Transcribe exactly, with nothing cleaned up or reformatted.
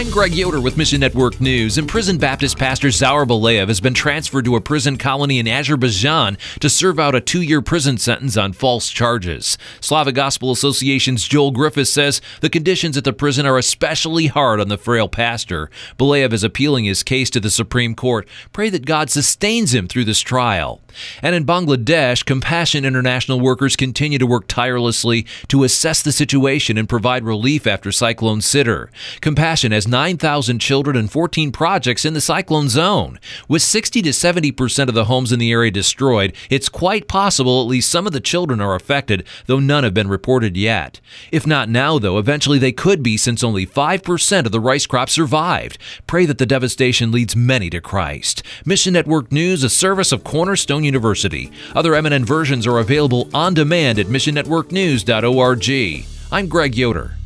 I'm Greg Yoder with Mission Network News. Imprisoned Baptist pastor Zaur Balev has been transferred to a prison colony in Azerbaijan to serve out a two-year prison sentence on false charges. Slavic Gospel Association's Joel Griffiths says the conditions at the prison are especially hard on the frail pastor. Balev is appealing his case to the Supreme Court. Pray that God sustains him through this trial. And in Bangladesh, Compassion International workers continue to work tirelessly to assess the situation and provide relief after Cyclone Siddhar. Compassion has nine thousand children and fourteen projects in the cyclone zone. With sixty to seventy percent of the homes in the area destroyed, it's quite possible at least some of the children are affected, though none have been reported yet. If not now, though, eventually they could be, since only five percent of the rice crop survived. Pray that the devastation leads many to Christ. Mission Network News, a service of Cornerstone University. Other M N N versions are available on demand at mission network news dot org. I'm Greg Yoder.